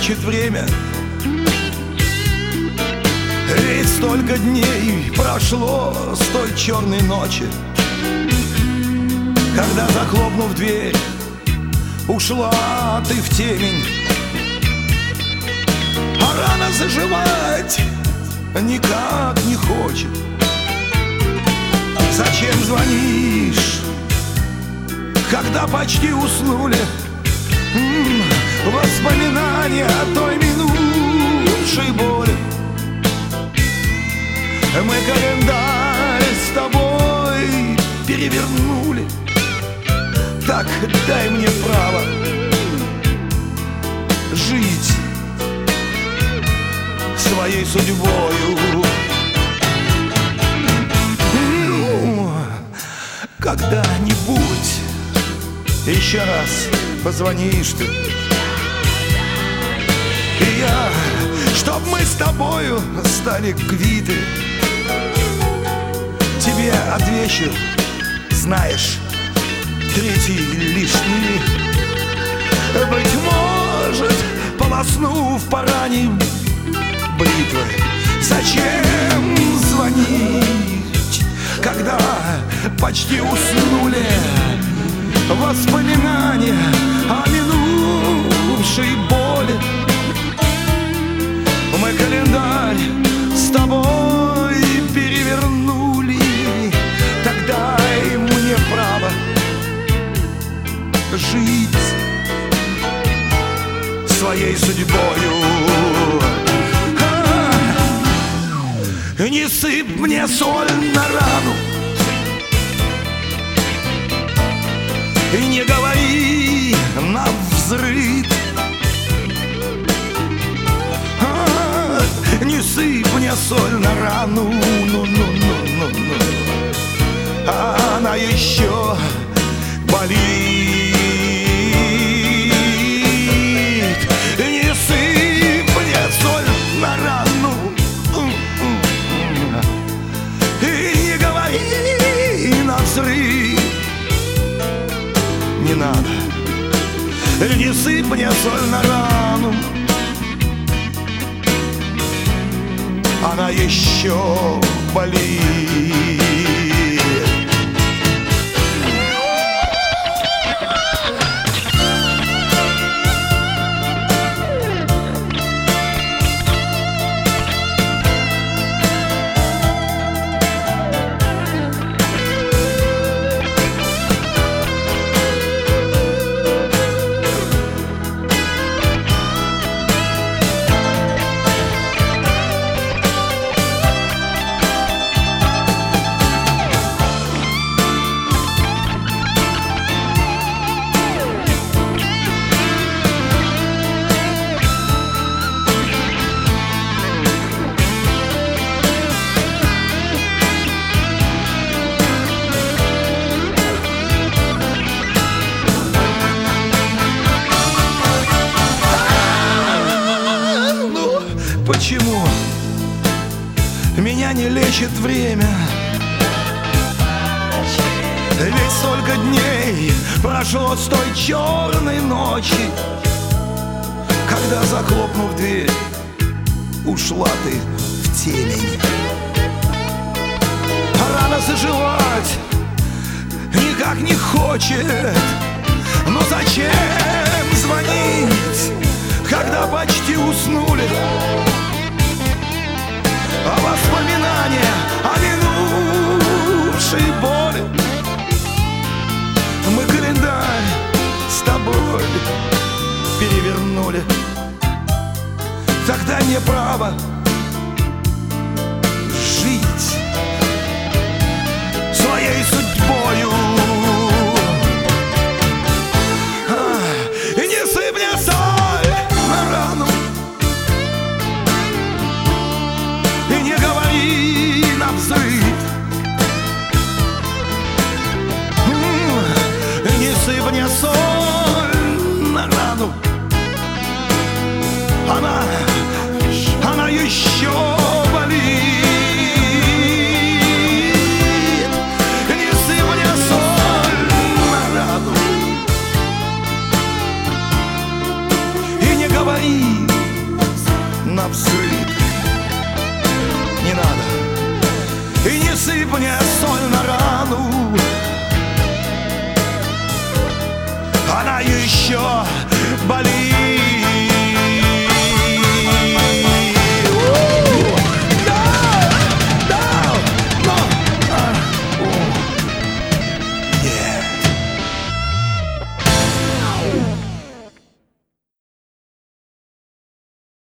лечит время. Ведь столько дней прошло с той черной ночи, когда, захлопнув дверь, ушла ты в темень. А рана заживать никак не хочет. Зачем звонишь, когда почти уснули? Воспоминания о той минувшей боли. Мы календарь с тобой перевернули. Так дай мне право жить своей судьбою. Когда-нибудь еще раз позвонишь ты, и я, чтоб мы с тобою стали квиты, тебе отвечу, знаешь, третий лишний. Быть может, полоснув по ране бритвой. Зачем звонить, когда почти уснули? Воспоминания о минувшей боли. Мы календарь с тобой перевернули. Так дай мне право жить своей судьбою. Не сыпь мне соль на рану и не говори навзрыд. Не сыпь мне соль на рану, она еще болит. Не сыпь мне соль на рану и не говори навзрыд. Не надо, не сыпь мне соль на рану, она еще болит. Почему меня не лечит время? Ведь столько дней прошло с той черной ночи, когда, захлопнув дверь, ушла ты в темень. А рана заживать никак не хочет. Но зачем звонить, когда почти уснули? А воспоминания о минувшей боли. Мы календарь с тобой перевернули. Тогда мне право жить своей судьбою. И не сыпь мне соль на рану и не говори навзрыд. Не сыпь мне соль на рану, она еще